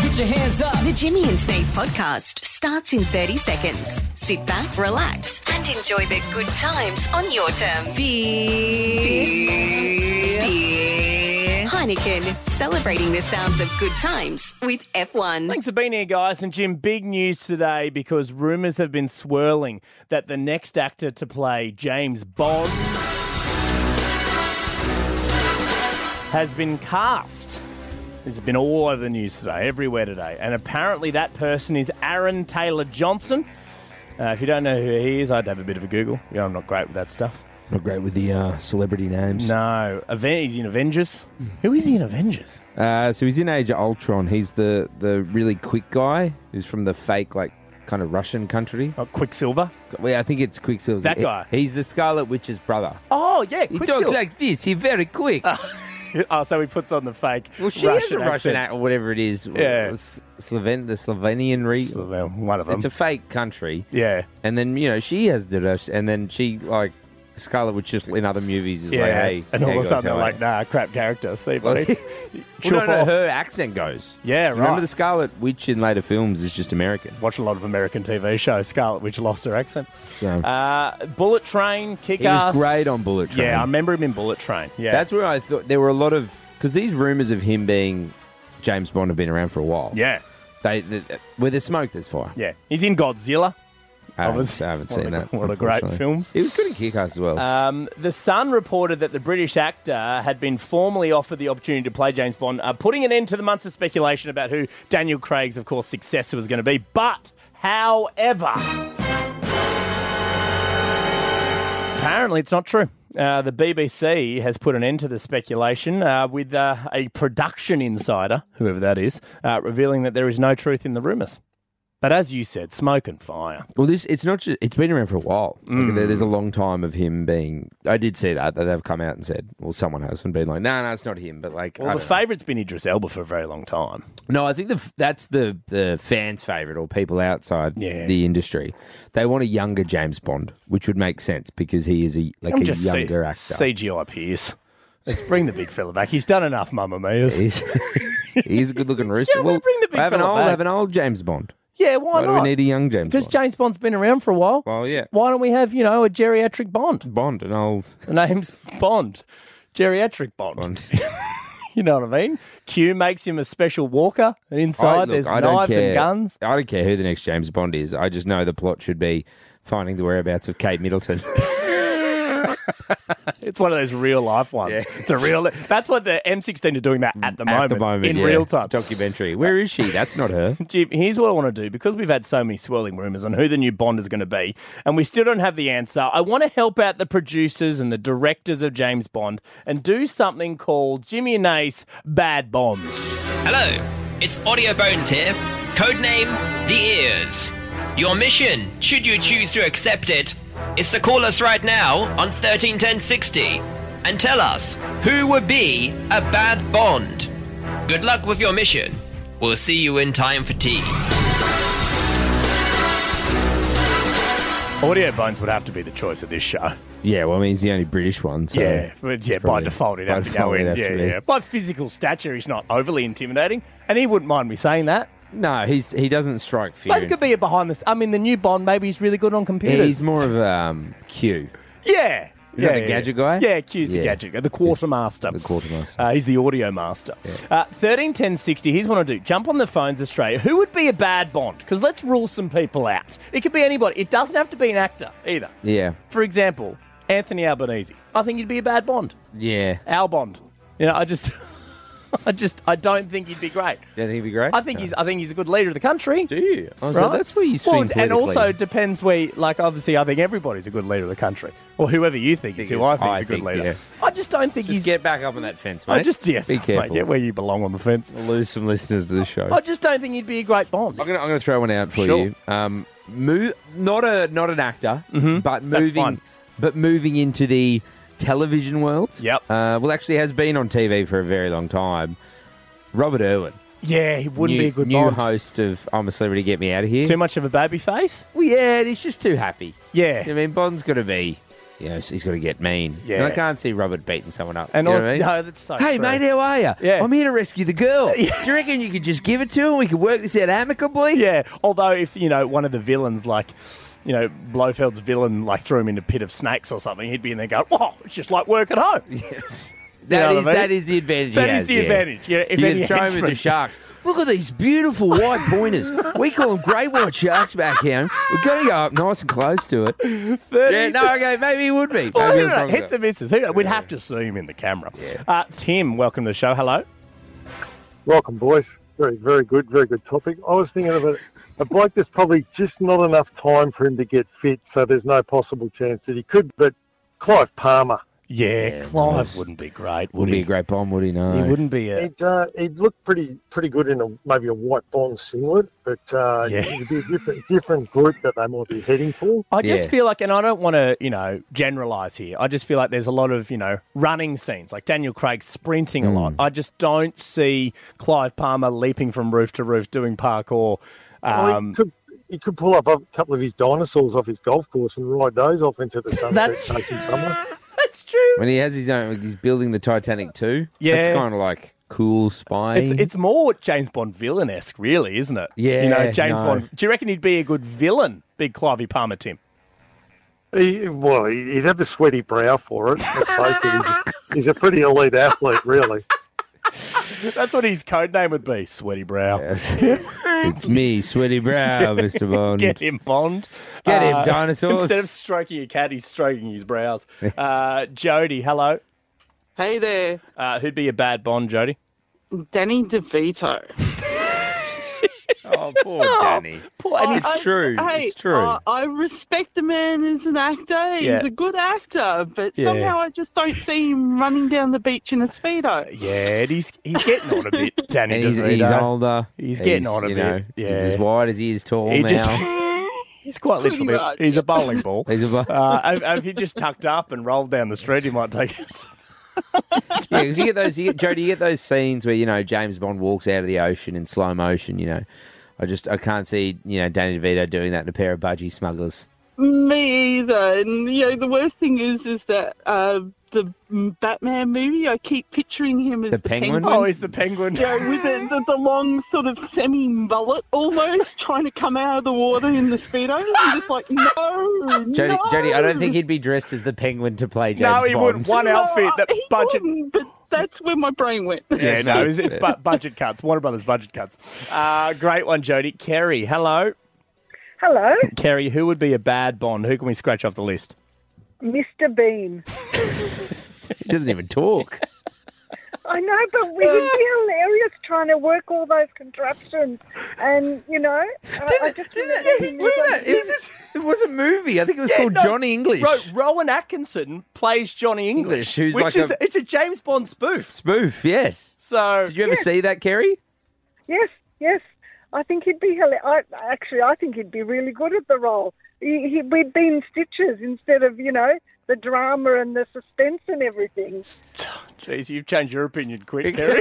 Put your hands up. The Jimmy and Nate podcast starts in 30 seconds. Sit back, relax, and enjoy the good times on your terms. Beer. Heineken, celebrating the sounds of good times with F1. Thanks for being here, guys. And Jim, big news today because rumours have been swirling that the next actor to play James Bond has been cast. It's been all over the news today, everywhere today. And apparently that person is Aaron Taylor-Johnson. If you don't know who he is, I'd have a bit of a Google. You know, I'm not great with that stuff. Not great with the celebrity names. No. He's in Avengers. Who is he in Avengers? So he's in Age of Ultron. He's the really quick guy who's from the fake, kind of Russian country. Oh, Quicksilver? Well, I think it's Quicksilver. That guy? He's the Scarlet Witch's brother. Oh, yeah, He Quicksilver. talks like this. He's very quick. Oh, so he puts on the fake Well, she Russian has a Russian accent. accent or whatever it is. Yeah. The Slovenian One of them. It's a fake country. Yeah. And then, she has the Russian, and then she, Scarlet Witch just in other movies is like, hey. And all hey of a guys, sudden they're how are like, you? nah, crap character. See, Well, buddy. well, no, her accent goes. Yeah, You Remember right. the Scarlet Witch in later films is just American. Watch a lot of American TV shows. Scarlet Witch lost her accent. So, Bullet Train, he Kick-Ass. was great on Bullet Train. Yeah, I remember him in Bullet Train. Yeah. That's where I thought there were a lot of... Because these rumours of him being James Bond have been around for a while. Yeah. Where there's smoke, there's fire. Yeah. He's in Godzilla. I haven't seen that. What a great unfortunately. films. He was good in Kick-Ass as well. The Sun reported that the British actor had been formally offered the opportunity to play James Bond, putting an end to the months of speculation about who Daniel Craig's, of course, successor was going to be. But, however, apparently it's not true. The BBC has put an end to the speculation with a production insider, whoever that is, revealing that there is no truth in the rumours. But as you said, smoke and fire. Well, it's not just, it's been around for a while. There's a long time of him being... I did see that they've come out and said, well, someone has, and been like, no, it's not him. But Well, the favourite's been Idris Elba for a very long time. No, I think that's the fans' favourite or people outside the industry. They want a younger James Bond, which would make sense because he is a younger actor. CGI Pierce. Let's bring the big fella back. He's done enough Mamma Mia's. He's a good-looking rooster. Yeah, we'll bring the big fella back. Have an old James Bond. Yeah, why not? Why do we need a young James Because Bond? James Bond's been around for a while. Well, yeah. Why don't we have, a geriatric Bond? An old... The name's Bond. Geriatric Bond. You know what I mean? Q makes him a special walker, and inside there's knives and guns. I don't care who the next James Bond is. I just know the plot should be finding the whereabouts of Kate Middleton. It's one of those real life ones. Yeah. It's a real. That's what the M16 are doing that at the moment. In yeah. real time. It's a documentary. Where is she? That's not her. Jim, here's what I want to do. Because we've had so many swirling rumours on who the new Bond is going to be, and we still don't have the answer, I want to help out the producers and the directors of James Bond and do something called Jimmy and Ace Bad Bonds. Hello, it's Audio Bones here, codename The Ears. Your mission, should you choose to accept it, is to call us right now on 131060 and tell us who would be a bad Bond. Good luck with your mission. We'll see you in time for tea. Audio Bones would have to be the choice of this show. Yeah, well, I mean, he's the only British one. So By default, he'd have to go in. Yeah. By physical stature, he's not overly intimidating, and he wouldn't mind me saying that. No, he doesn't strike fear. Maybe he could be a behind the... I mean, the new Bond, maybe he's really good on computers. He's more of a Q. Yeah. Is that the gadget guy? Yeah, Q's the gadget guy. The quartermaster. The quartermaster. He's the audio master. 131060, here's what I do. Jump on the phones, Australia. Who would be a bad Bond? Because let's rule some people out. It could be anybody. It doesn't have to be an actor either. Yeah. For example, Anthony Albanese. I think he'd be a bad Bond. Yeah. Al Bond. I don't think he'd be great. You don't think he'd be great? I think he's a good leader of the country. Do you? Oh, Right? so that's where you swing and politically. also depends where, obviously I think everybody's a good leader of the country. Or whoever you think is who I think is a good leader. yeah. I just don't think Just he's... get back up on that fence, mate. Yes, Be mate, careful. get where you belong on the fence. We'll lose some listeners to the show. I just don't think he'd be a great Bond. I'm gonna throw one out for Sure. you. Not an actor, but That's fine. moving into the television world. Yep. Actually has been on TV for a very long time. Robert Irwin. Yeah, he wouldn't be a good new Bond. host of I'm a Celebrity, Get Me Out of Here. Too much of a baby face? Well, yeah, he's just too happy. Yeah. I mean, Bond's got to be he's got to get mean. Yeah. And I can't see Robert beating someone up. And you know what I mean? no, that's so Hey, true. mate, how are you? Yeah. I'm here to rescue the girl. Do you reckon you could just give it to him? We could work this out amicably? Yeah, although if, one of the villains, like, Blofeld's villain, like, threw him in a pit of snakes or something, he'd be in there going, whoa, it's just like work at home. Yes. That That is the advantage. That is the advantage. Yeah, if you any can throw him henchman- with the sharks. Look at these beautiful white pointers. We call them great white sharks back here. We've got to go up nice and close to it. 30. Yeah, no, okay, maybe he would be. Well, Maybe who it's knows? probably Hits and misses. We'd have to see him in the camera. Yeah. Tim, welcome to the show. Hello. Welcome, boys. Very, very good topic. I was thinking of a bloke that's probably just not enough time for him to get fit, so there's no possible chance that he could, but Clive Palmer. Yeah, Clive wouldn't be great, would Wouldn't he? be a great bomb, would he? No. He wouldn't be a... He'd look pretty good in maybe a white Bond singlet, but it'd be a different group that they might be heading for. I just feel like, and I don't want to, generalise here, I just feel like there's a lot of, running scenes, like Daniel Craig sprinting a lot. I just don't see Clive Palmer leaping from roof to roof doing parkour. He could pull up a couple of his dinosaurs off his golf course and ride those off into the sunset chasing someone. That's true. When he has his own, he's building the Titanic too. Yeah. That's kind of like cool spying. It's more James Bond villain-esque, really, isn't it? Yeah, James Bond. Do you reckon he'd be a good villain, big Clivey Palmer, Tim? He'd have the sweaty brow for it. Let's face it, he's a pretty elite athlete, really. That's what his code name would be, Sweaty Brow. It's me, Sweaty Brow, Mr. Bond. Get him, Bond. Get him, dinosaurs. Instead of stroking a cat, he's stroking his brows. Jody, hello. Hey there. Who'd be a bad Bond, Jody? Danny DeVito. Oh, poor Danny. It's true. It's true. I respect the man as an actor. He's a good actor, but somehow I just don't see him running down the beach in a Speedo. Yeah, he's getting on a bit, Danny And DeVito. he's older. He's getting on a bit. He's as wide as he is tall now. He's quite Pretty literally, much. he's a bowling ball. He's If he just tucked up and rolled down the street, he might take it. Yeah, because Jody, you get those scenes where, James Bond walks out of the ocean in slow motion, I can't see, Danny DeVito doing that in a pair of budgie smugglers. Me either. And, the worst thing is that the Batman movie, I keep picturing him as the penguin. Oh, he's the penguin. With the long sort of semi-mullet almost trying to come out of the water in the Speedo. I'm just like, no, Jody, I don't think he'd be dressed as the penguin to play James Bond. No, he wouldn't. One outfit that he budget. wouldn't, but that's where my brain went. Yeah, no, it's budget cuts. Warner Brothers budget cuts. Great one, Jody. Kerry, hello. Hello, Kerry, who would be a bad Bond? Who can we scratch off the list? Mr. Bean. He doesn't even talk. I know, but he'd be hilarious trying to work all those contraptions. And, I just It was a movie. I think it was called Johnny English. Rowan Atkinson plays Johnny English, who's which like is it's a James Bond spoof. Spoof, yes. So did you ever see that, Kerry? Yes. I think he'd be hilarious. I think he'd be really good at the role. We'd be in stitches instead of, the drama and the suspense and everything. Jeez, you've changed your opinion quick, Kerry.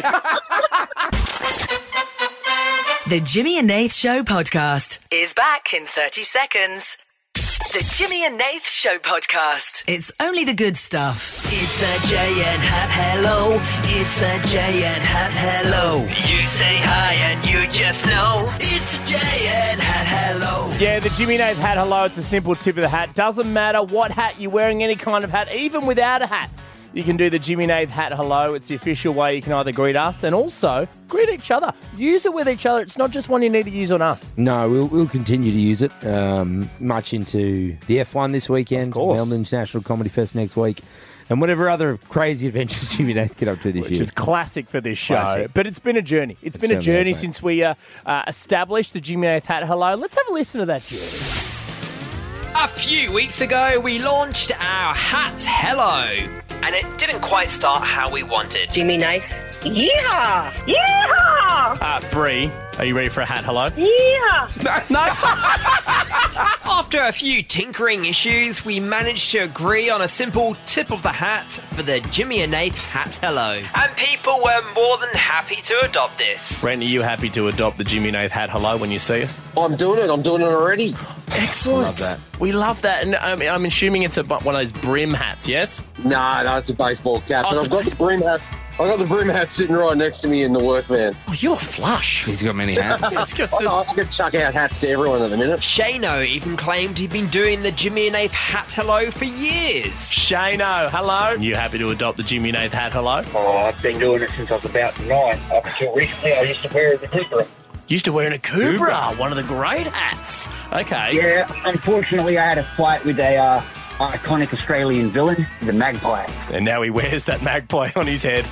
The Jimmy and Nath Show podcast is back in 30 seconds. The Jimmy and Nath Show podcast. It's only the good stuff. It's a giant hat hello. It's a giant hat hello. You say hi and you just know. It's a giant hat hello. Yeah, the Jimmy Nath hat hello. It's a simple tip of the hat. Doesn't matter what hat you're wearing, any kind of hat, even without a hat. You can do the Jimmy Nath hat hello. It's the official way you can either greet us and also greet each other. Use it with each other. It's not just one you need to use on us. No, we'll continue to use it much into the F1 this weekend. Of course. Melbourne International Comedy Fest next week. And whatever other crazy adventures Jimmy Nath get up to this year. Which is classic for this show. Classic. But it's been a journey. It's been a journey since we established the Jimmy Nath hat hello. Let's have a listen to that journey. A few weeks ago, we launched our Hat Hello, and it didn't quite start how we wanted. Jimmy Nath. Yeehaw! Yeehaw! Bree, are you ready for a hat hello? Yeah! After a few tinkering issues, we managed to agree on a simple tip of the hat for the Jimmy and Nath Hat Hello. And people were more than happy to adopt this. Brent, are you happy to adopt the Jimmy Nath hat hello when you see us? I'm doing it already. Excellent. Love that. We love that. And I'm assuming it's one of those brim hats, yes? No, it's a baseball cap. Oh, But it's I've got the brim hats. I've got the brim hat sitting right next to me in the work van. Oh, you're flush. He's got many hats. I could chuck out hats to everyone at the minute. Shano even claimed he'd been doing the Jimmy and Nath hat hello for years. Shano, hello. You happy to adopt the Jimmy and Nath hat hello? Oh, I've been doing it since I was about 9. Up until recently, I used to wear the Cooper. Used to wear in a Kubra, one of the great hats. Okay. Yeah, unfortunately, I had a fight with a iconic Australian villain, the Magpie. And now he wears that magpie on his head.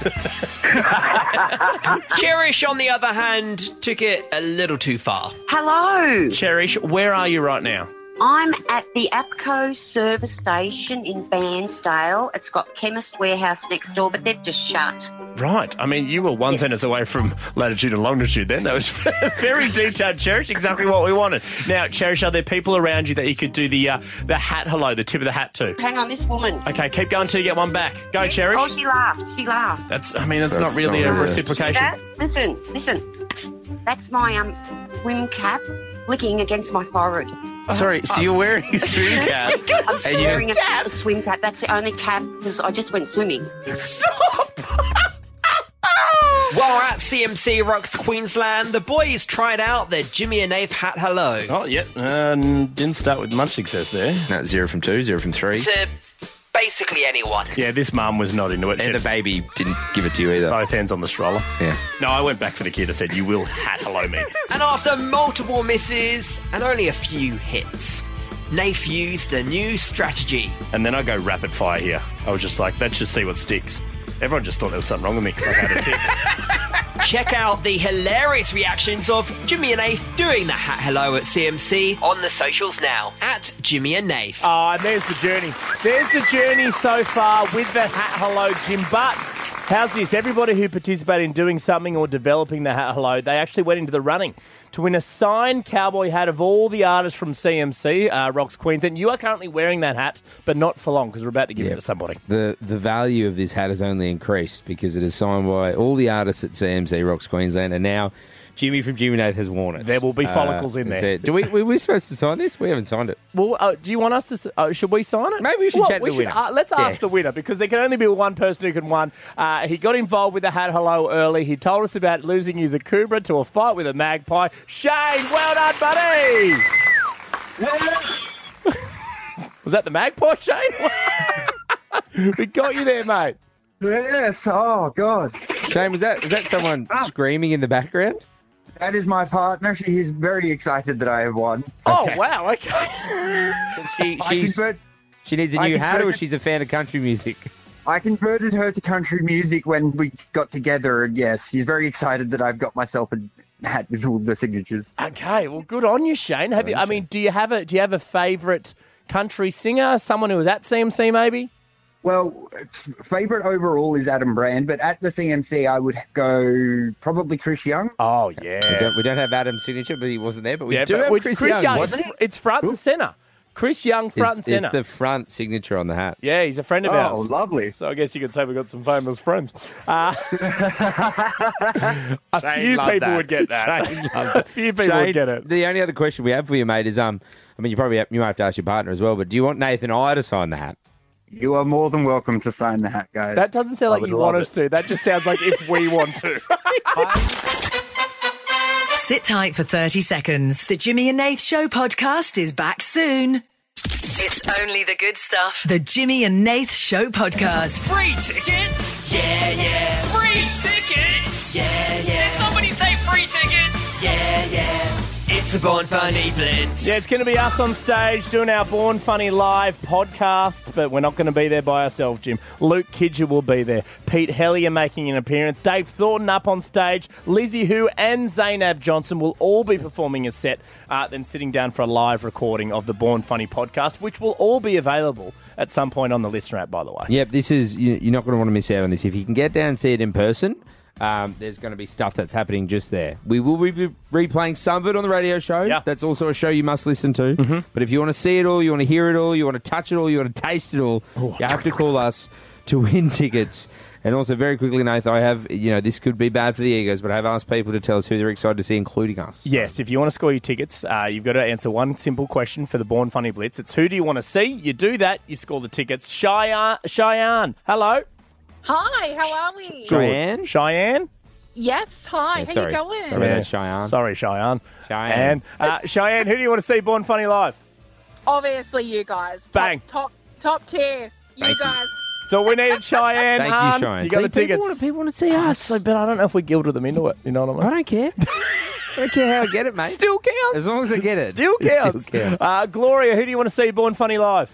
Cherish, on the other hand, took it a little too far. Hello. Cherish, where are you right now? I'm at the APCO service station in Bairnsdale. It's got Chemist Warehouse next door, but they've just shut. Right. I mean, you were one sentence away from latitude and longitude then. That was very detailed, Cherish. Exactly what we wanted. Now, Cherish, are there people around you that you could do the hat hello, the tip of the hat to? Hang on, this woman. Okay, keep going till you get one back. Go, Cherish. Oh, she laughed. She laughed. That's not really a reciprocation. That? Listen. That's my swim cap licking against my forehead. Sorry, so you're wearing a swim cap? I'm wearing a swim cap. That's the only cap because I just went swimming. Stop! While at CMC Rocks Queensland, the boys tried out their Jimmy and Nath hat hello. Oh, yeah. Didn't start with much success there. No, 0 from 2, 0 from 3. To basically anyone. Yeah, this mum was not into it. And the baby didn't give it to you either. Both hands on the stroller. Yeah. No, I went back for the kid. I said, you will hat hello me. And after multiple misses and only a few hits, Nath used a new strategy. And then I go rapid fire here. I was just like, let's just see what sticks. Everyone just thought there was something wrong with me. I had a tip. Check out the hilarious reactions of Jimmy and Nath doing the hat hello at CMC on the socials now, at Jimmy and Nath. Oh, and there's the journey. There's the journey so far with the hat hello, Jim. But how's this? Everybody who participated in doing something or developing the hat hello, they actually went into the running to win a signed cowboy hat of all the artists from CMC, Rocks Queensland. You are currently wearing that hat, but not for long because we're about to give it to somebody. The value of this hat has only increased because it is signed by all the artists at CMC Rocks Queensland, and now Jimmy from Jimmy Nath has worn it. There will be follicles in there. Were we supposed to sign this? We haven't signed it. Well, do you want us to... should we sign it? Maybe we should chat to the winner. Let's ask the winner, because there can only be one person who can win. He got involved with the hat hello early. He told us about losing his Akubra to a fight with a magpie. Shane, well done, buddy! Was that the magpie, Shane? We got you there, mate. Yes. Oh, God. Shane, was that someone screaming in the background? That is my partner. She is very excited that I have won. Oh, wow. Okay. She needs a new hat, or she's a fan of country music? I converted her to country music when we got together, and yes, she's very excited that I've got myself a hat with all the signatures. Okay, well, good on you, Shane. Do you have a favourite country singer? Someone who was at CMC, maybe? Well, favourite overall is Adam Brand, but at the CMC I would go probably Chris Young. Oh, yeah. We don't have Adam's signature, but he wasn't there. But we do have Chris Young. Young. It's front and centre. Chris Young, front and centre. It's the front signature on the hat. Yeah, he's a friend of ours. Oh, lovely. So I guess you could say we've got some famous friends. A few people would get that. A few people would get it. The only other question we have for you, mate, is you might have to ask your partner as well, but do you want Nathan and I to sign the hat? You are more than welcome to sign the hat, guys. That doesn't sound like you want us to. That just sounds like if we want to. Sit tight for 30 seconds. The Jimmy and Nath Show podcast is back soon. It's only the good stuff. The Jimmy and Nath Show podcast. Free tickets? Yeah, yeah. Free tickets? Yeah, yeah. Did somebody say free tickets? Yeah, yeah. It's the Born Funny Blitz. Yeah, it's going to be us on stage doing our Born Funny live podcast, but we're not going to be there by ourselves, Jim. Luke Kidger will be there. Pete Hellier making an appearance. Dave Thornton up on stage. Lizzie Hu and Zainab Johnson will all be performing a set, then sitting down for a live recording of the Born Funny podcast, which will all be available at some point on the Listener app, by the way. Yep, you're not going to want to miss out on this. If you can get down and see it in person, there's going to be stuff that's happening just there. We will be replaying some of it on the radio show. Yeah. That's also a show you must listen to. Mm-hmm. But if you want to see it all, you want to hear it all, you want to touch it all, you want to taste it all, you have to call us to win tickets And also, very quickly, Nath, I have, this could be bad for the Eagles, but I have asked people to tell us who they're excited to see, including us. Yes, if you want to score your tickets, you've got to answer one simple question for the Born Funny Blitz. It's who do you want to see? You do that, you score the tickets. Cheyenne, hello. Hi, how are we? Cheyenne? Yes, hi. How you going? Sorry, that's Cheyenne. Sorry, Cheyenne. Cheyenne. Cheyenne, who do you want to see Born Funny live? Obviously, you guys. Bang. Top tier. You guys. So we needed Cheyenne. Thank you, Cheyenne. You got the tickets. People want to see us. But I don't know if we guilted them into it. You know what I mean? I don't care. I don't care how I get it, mate. Still counts. As long as I get it. Still counts. Gloria, who do you want to see Born Funny live?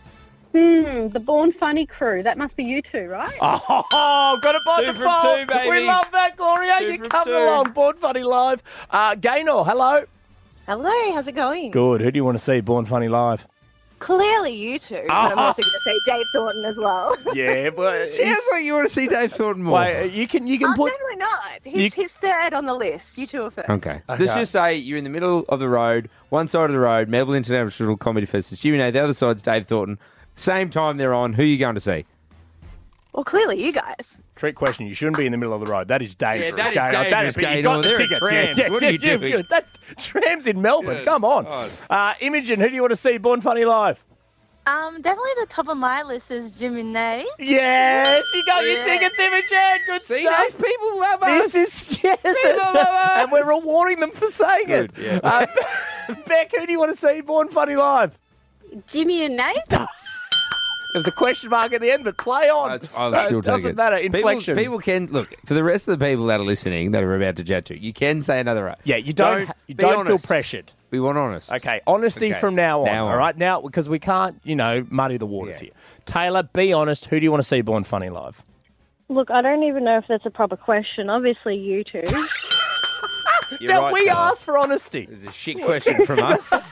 The Born Funny crew. That must be you two, right? Oh, got it by Two from default. two, baby. We love that, Gloria. Two You from come two. along. Born Funny live. Gaynor, hello. Hello, how's it going? Good. Who do you want to see Born Funny live? Clearly you two, but I'm also going to say Dave Thornton as well. Yeah, but Sounds like you want to see Dave Thornton more. Wait, you can put. Definitely not. He's third on the list. You two are first. Okay. Let's just say you're in the middle of the road, one side of the road, Melbourne International Comedy Fest. It's Jimmy Nath, the other side's Dave Thornton. Same time they're on. Who are you going to see? Well, clearly you guys. Trick question. You shouldn't be in the middle of the road. That is dangerous. Yeah, that is Gaynor. dangerous, But you Gaynor. got the They're tickets. trams. Yeah, What are you doing? That tram's in Melbourne. Good Come on. God. Imogen, who do you want to see Born Funny live? Definitely the top of my list is Jim and Nate. Yes, you got your tickets, Imogen. Good See, stuff. Nath, people love us. This is yes, and we're rewarding them for saying Good, it. yeah. Beck, who do you want to see Born Funny live? Jimmy and Nate? There's a question mark at the end, but play on. I'll still take doesn't it. matter. Inflection. People can look for the rest of the people that are listening that are about to chat to. You can say another. Yeah, you don't be feel honest. pressured. We want honest. Okay, honesty Okay. from now on. Now on. All right, now because we can't, muddy the waters here. Taylor, be honest. Who do you want to see Born Funny live? Look, I don't even know if that's a proper question. Obviously, you two. You're now right, we Taylor. asked for honesty. It's a shit question from us.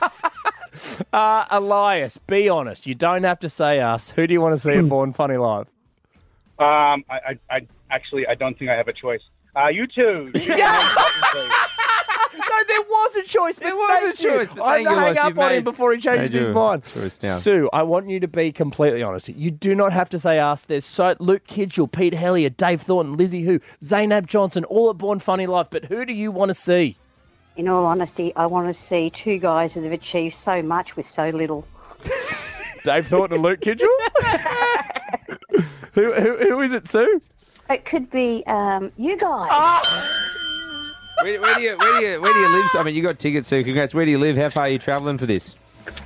Elias, be honest. You don't have to say us. Who do you want to see at Born Funny live? I don't think I have a choice. You two. No, there was a choice. But There was thank a choice, you. but I'm thank you, going to hang Elias. up You've on him made- before he changes made his your mind. choice now. Sue, I want you to be completely honest. You do not have to say us. There's Luke Kidgel, Pete Hellier, Dave Thornton, Lizzie Who, Zainab Johnson, all at Born Funny live. But who do you want to see? In all honesty, I want to see two guys that have achieved so much with so little. Dave Thornton and Luke Kidgel? Who is it, Sue? It could be you guys. Where do you live? I mean, you got tickets, so congrats. Where do you live? How far are you travelling for this?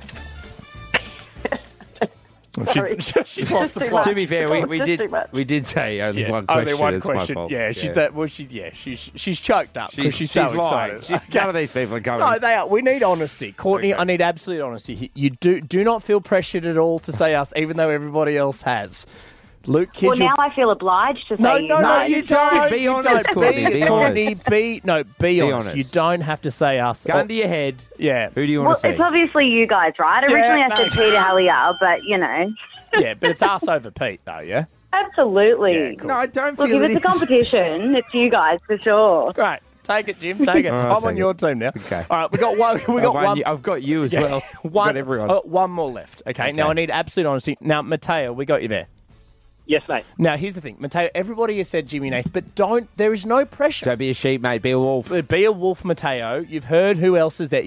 She's lost the plot. To be fair, we did say only one question. Only one It's my question. fault. Yeah, she's choked up because she's so lying. excited. None of these people are coming. No, they are. We need honesty, Courtney. I need absolute honesty. You do not feel pressured at all to say us, even though everybody else has. Luke Kidgel. Well, now I feel obliged to say No, you you don't. Be You honest, don't. Courtney. Be honest. Be honest. honest. You don't have to say us. Gun to your head. Yeah. Who do you Well, want to see? it's obviously you guys, right? Yeah, Originally I said no. Peter Hallier, but, Yeah, but it's us over Pete, though, yeah? Absolutely. Yeah, cool. No, I don't Look, feel if it it's a is. competition, it's you guys for sure. Great. Take it, Jim. Take it. I'll I'm on take your it. team now. Okay. All right, we got one. I've got you as well. I've got everyone. One more left. Okay. Now I need absolute honesty. Now, Mateo, we got you there. Yes, mate. Now, here's the thing. Mateo, everybody has said Jimmy Nath, but there is no pressure. Don't be a sheep, mate. Be a wolf. Be a wolf, Mateo. You've heard who else is there.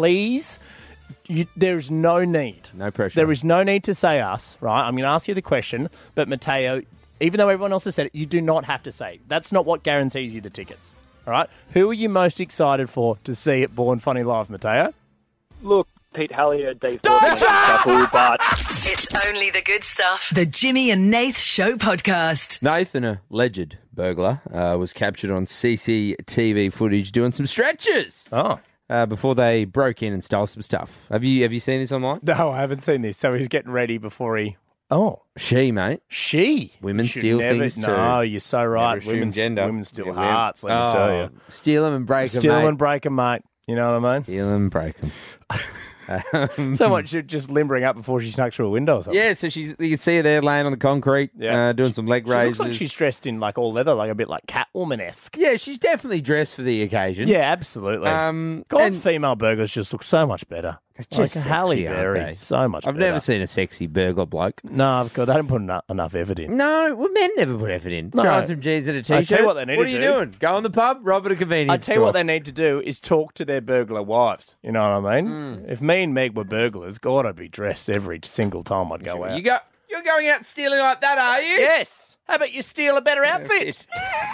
There is no need. No pressure. There is no need to say us, right? I'm going to ask you the question, but Mateo, even though everyone else has said it, you do not have to say. That's not what guarantees you the tickets, all right? Who are you most excited for to see at Born Funny Live, Mateo? Look, Pete Hallier, Dave Thornton, couple, but It's only the good stuff. The Jimmy and Nath Show Podcast. Nathan, a alleged burglar, was captured on CCTV footage doing some stretches. Oh. Before they broke in and stole some stuff. Have you seen this online? No, I haven't seen this. So he's getting ready before he... Oh. She, mate. She? Women Should steal never- things too. No, you're so right. Never assume Women gender. steal Yeah, hearts, let me tell you. Steal them and break them, Steal mate. and break 'em, mate. You know what I mean? Steal them and break them. So much just limbering up before she snuck through a window or something. Yeah, so you can see her there laying on the concrete, doing some leg She raises. looks like she's dressed in like all leather, like a bit like Catwoman-esque. Yeah, she's definitely dressed for the occasion. Yeah, absolutely. God, female burglars just look so much better. Like Just Halle sexy, aren't Berry, they? so much I've better. never seen a sexy burglar bloke. No, God, they don't put enough effort in. No, well, men never put effort in. No. Throw on some jeans and a I t-shirt. tell you what they need What to are you do. doing? Go on the pub, rob at a convenience I tell you store. what they need to do is talk to their burglar wives. You know what I mean? If me and Meg were burglars, God, I'd be dressed every single time I'd go out. You're going out stealing like that, are you? Yes. How about you steal a better outfit?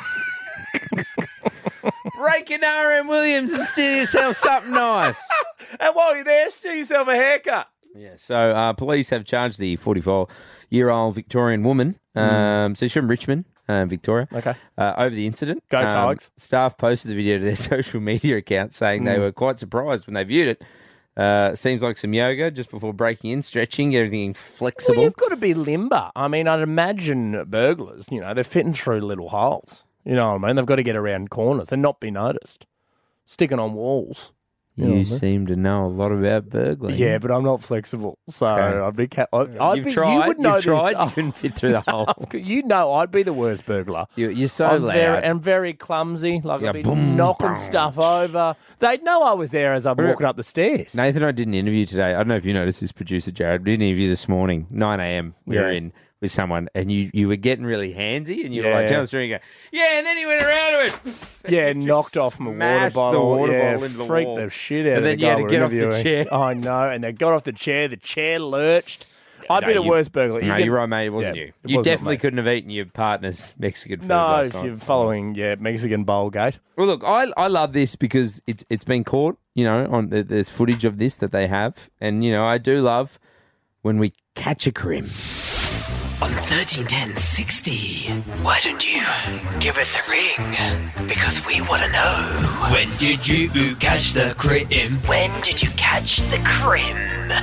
Break an R.M. Williams and steal yourself something nice. And while you're there, steal yourself a haircut. Yeah, so police have charged the 44-year-old Victorian woman, so she's from Richmond, Victoria, over the incident. Go Tigers. Staff posted the video to their social media account saying they were quite surprised when they viewed it. Seems like some yoga just before breaking in, stretching, everything flexible. Well, you've got to be limber. I mean, I'd imagine burglars, they're fitting through little holes. You know what I mean? They've got to get around corners and not be noticed. Sticking on walls. You seem to know a lot about burglary. Yeah, but I'm not flexible, so I'd be. You've tried. You would know You've tried. this. You couldn't fit through the hole. You know, I'd be the worst burglar. You're so I'm loud. very clumsy. Like I'd be boom, knocking boom. stuff over. They'd know I was there as I'm walking up the stairs. Nathan and I did an interview today. I don't know if you noticed this, producer Jared. We did an interview this morning, 9 a.m. We were in with someone, and you were getting really handsy, and you were like, tell the story, and you go, and then he went around to it. Yeah, knocked off my water smashed the bottle. water yeah, bottle into the freaked wall. the shit out And of then the you had guy to we're get off the interviewing. chair. I know, and they got off the chair lurched. I'd be the you- worst burglar. No, you're right, mate. It wasn't Yeah, you. it You wasn't definitely me. couldn't have eaten your partner's Mexican food No, last if night. you're following, Mexican bowl gate. Well, look, I love this because it's been caught, on there's footage of this that they have. And, I do love when we catch a crim. On 131060, why don't you give us a ring? Because we want to know. When did you catch the crim? When did you catch the crim?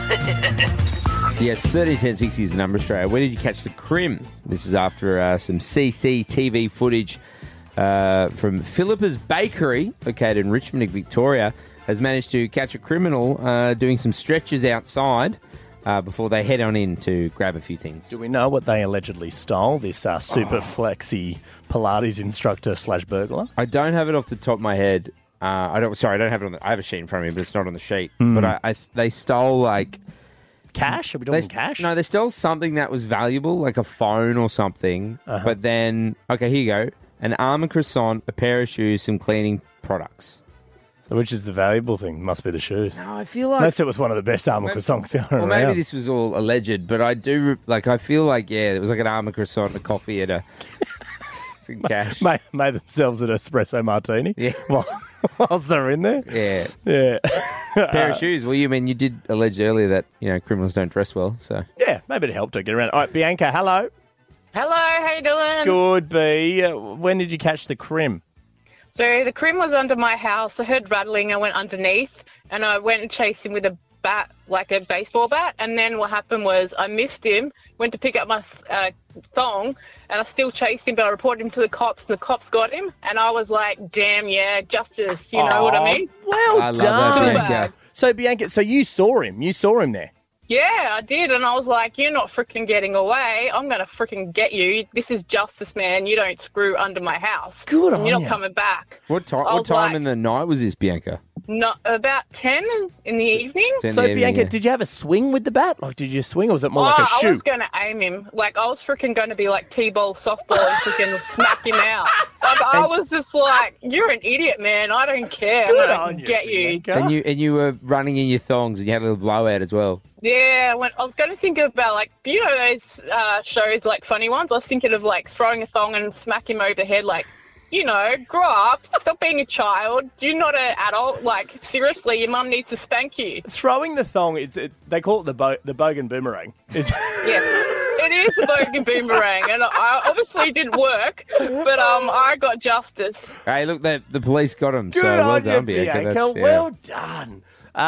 Yes, 131060 is the number, Australia. Where did you catch the crim? This is after some CCTV footage from Philippa's Bakery, located in Richmond, Victoria, has managed to catch a criminal doing some stretches outside before they head on in to grab a few things. Do we know what they allegedly stole? This super flexy Pilates instructor / burglar? I don't have it off the top of my head. I don't have it on I have a sheet in front of me, but it's not on the sheet. Mm. But they stole like cash? Are we talking cash? No, they stole something that was valuable, like a phone or something. But then, okay, here you go. An almond croissant, a pair of shoes, some cleaning products. So which is the valuable thing? Must be the shoes. No, I feel like... Unless it was one of the best almond croissants going Well, around. maybe this was all alleged, but I do... I feel like, it was like an almond croissant, a coffee, and some cash. Made themselves an espresso martini. Yeah. Whilst they're in there. Yeah. Yeah. Pair of shoes. Well, you did allege earlier that, criminals don't dress well, so... Yeah, maybe it helped to get around. All right, Bianca, hello. Hello, how you doing? Good, B. When did you catch the crim? So the crim was under my house. I heard rattling. I went underneath and I went and chased him with a bat, like a baseball bat. And then what happened was I missed him, went to pick up my thong, and I still chased him, but I reported him to the cops, and the cops got him. And I was like, damn, yeah, justice. You know what I mean? Well I love done. that, Bianca. So, Bianca, you saw him. You saw him there. Yeah, I did. And I was like, you're not freaking getting away. I'm going to freaking get you. This is justice, man. You don't screw under my house. Good on You're not ya. coming back. What time I was like- in the night was this, Bianca? Not about 10 in the evening. 10 in So, the evening, Bianca, yeah. did you have a swing with the bat? Like, did you swing, or was it more like a I shoot? was going to aim him. Like, I was freaking going to be like T-ball softball and freaking smack him out. Like, I was just like, you're an idiot, man. I don't care. Good I'm on going you, to get you. Bianca. And you were running in your thongs, and you had a little blowout as well. Yeah, I was going to think about, like, you know those shows, like, funny ones? I was thinking of, like, throwing a thong and smack him over the head, like, grow up, stop being a child. You're not an adult. Like, seriously, your mum needs to spank you. Throwing the thong, they call it the bogan boomerang. Yes, it is a bogan boomerang, and I obviously didn't work, but I got justice. Hey, look, the police got him, Good so well on done, you, Bianca. Bianca. That's- yeah. Well done.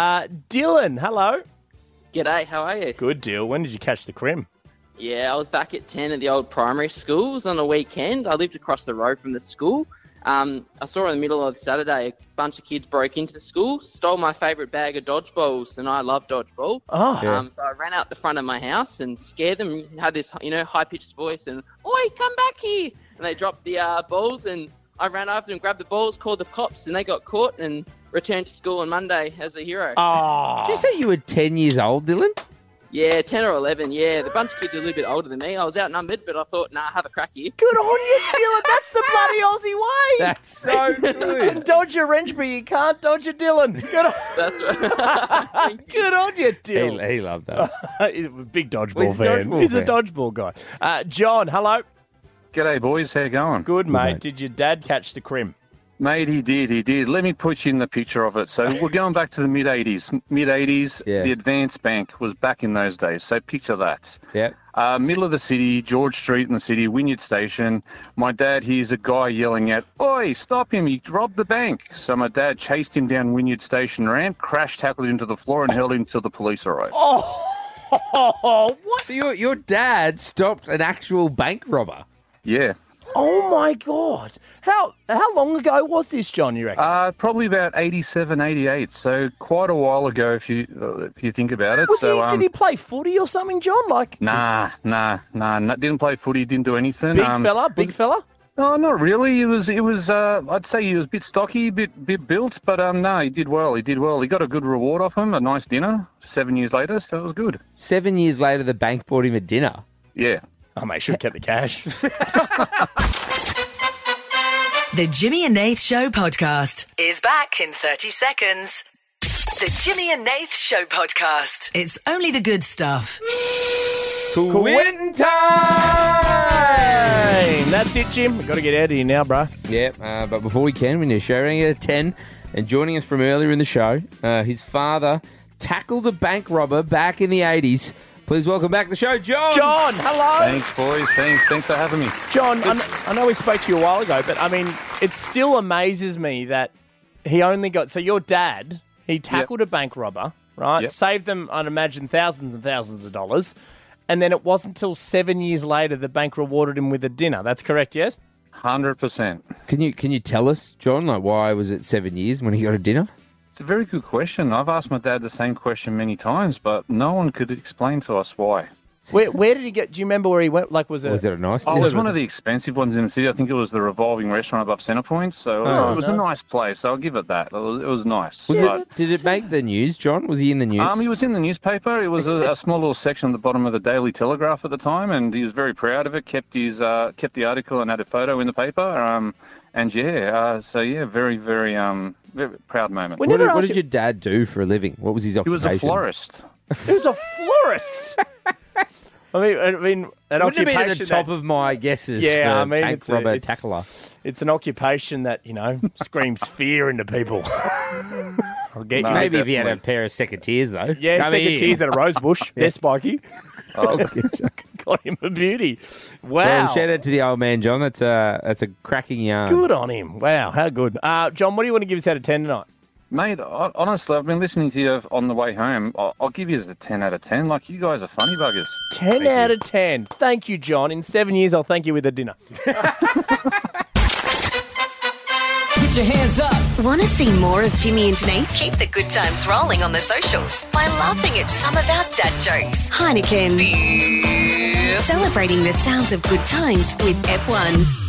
Dylan, hello. G'day, how are you? Good deal. When did you catch the crim? Yeah, I was back at 10 at the old primary schools on a weekend. I lived across the road from the school, I saw in the middle of Saturday a bunch of kids broke into the school, stole my favourite bag of dodgeballs, and I love dodgeball. Oh. Yeah. So I ran out the front of my house and scared them. Had this, high-pitched voice and, "Oi, come back here!" And they dropped the balls, and I ran after them, grabbed the balls, called the cops, and they got caught and returned to school on Monday as a hero. Oh. Did you say you were 10 years old, Dylan? Yeah, 10 or 11, yeah. The bunch of kids are a little bit older than me. I was outnumbered, but I thought, have a crack here. Good on you, Dylan. That's the bloody Aussie way. That's so You can good. dodge a wrench, but you can't dodge a Dylan. Good on, That's right. good on you, Dylan. He loved that. He's a big dodgeball Well, he's a fan. dodgeball He's a fan. dodgeball guy. John, hello. G'day, boys. How you going? Good, mate. mate. Did your dad catch the crim? Mate, he did. Let me put you in the picture of it. So we're going back to the mid-'80s. Yeah. The Advanced Bank was back in those days. So picture that. Yep. Middle of the city, George Street in the city, Wynyard Station. My dad hears a guy yelling out, "Oi, stop him, he robbed the bank." So my dad chased him down Wynyard Station ramp, crash tackled him to the floor and held him till the police arrived. Oh, what? So your dad stopped an actual bank robber? Yeah. Oh, my God. How long ago was this, John, you reckon? Probably about 87, 88. So quite a while ago if you think about it. Did he play footy or something, John? Nah. Didn't play footy, didn't do anything. Big fella? No, not really. It was. I'd say he was a bit stocky, bit built, but no, he did well. He got a good reward off him, a nice dinner. 7 years later, so it was good. 7 years later, the bank bought him a dinner. Yeah. Oh, mate, should have kept the cash. The Jimmy and Nath Show podcast is back in 30 seconds. The Jimmy and Nath Show podcast. It's only the good stuff. Quitting time! That's it, Jim. We've got to get out of here now, bro. Yeah, but before we can, we need to show rating out of 10. And joining us from earlier in the show, his father tackled a bank robber back in the 80s. Please welcome back to the show, John. John, hello. Thanks, boys. Thanks for having me. John, I know we spoke to you a while ago, but, I mean, it still amazes me that he only got... So your dad, he tackled a bank robber, right? Yep. Saved them, I'd imagine, thousands and thousands of dollars. And then it wasn't until 7 years later the bank rewarded him with a dinner. That's correct, yes? 100%. Can you tell us, John, why was it 7 years when he got a dinner? It's a very good question. I've asked my dad the same question many times, but no one could explain to us why. Where did he get? Do you remember where he went? Was it a nice Oh, dinner? it was one of the expensive ones in the city. I think it was the revolving restaurant above Centrepoint. So it was a nice place. I'll give it that. It was nice. Did it make the news, John? Was he in the news? He was in the newspaper. It was a small little section at the bottom of the Daily Telegraph at the time, and he was very proud of it. Kept the article and had a photo in the paper. Very, very, very proud moment. What did your dad do for a living? What was his He occupation? was a florist. He was a florist. I mean, an Wouldn't have occupation been at the top of my guesses. Yeah, for I mean, bank robber tackler. It's an occupation that screams fear into people. I'll get you. Maybe if he had a pair of secateurs, though. Yeah, secateurs and a rose bush. They're spiky. Oh, got him a beauty. Wow. Well, shout out to the old man, John. That's a cracking yarn. Good on him. Wow, how good. John, what do you want to give us out of 10 tonight? Mate, honestly, I've been listening to you on the way home. I'll give you a 10 out of 10. Like, you guys are funny buggers. 10 out of 10. Thank you, John. In 7 years, I'll thank you with a dinner. Put your hands up. Want to see more of Jimmy and Nath? Keep the good times rolling on the socials by laughing at some of our dad jokes. Heineken. Celebrating the sounds of good times with F1.